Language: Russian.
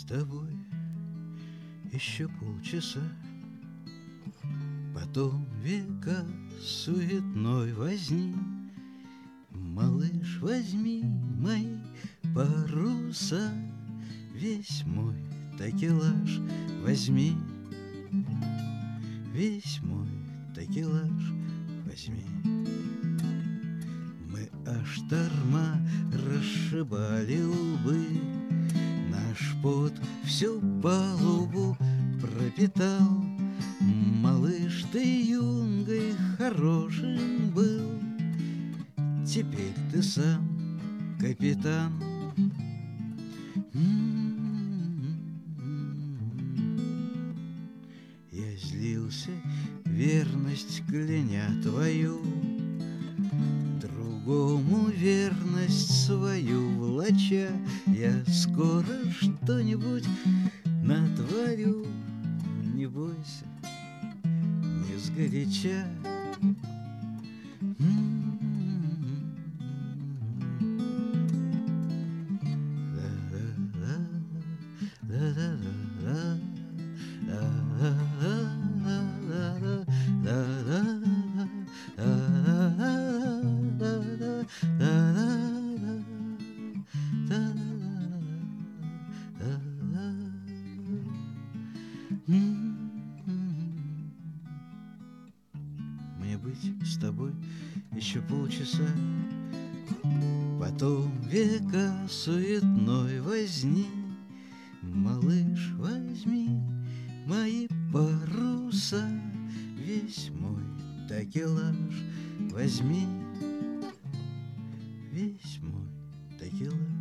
с тобой еще полчаса, потом века суетной возни. Малыш, возьми мои паруса, весь мой такелаж возьми, весь мой такелаж возьми. Мы аж торма расшибали лбы, наш пот всю палубу пропитал. Малыш, ты юнгой хорошим был, теперь ты сам капитан. Я злился, верность кляня твою, другому верность свою влача. Я скоро что-нибудь натворю, не бойся, не сгоряча. Мне быть с тобой еще полчаса, потом века суетной возни. Малыш, возьми мои паруса, весь мой такелаж возьми, весь мой такелаж.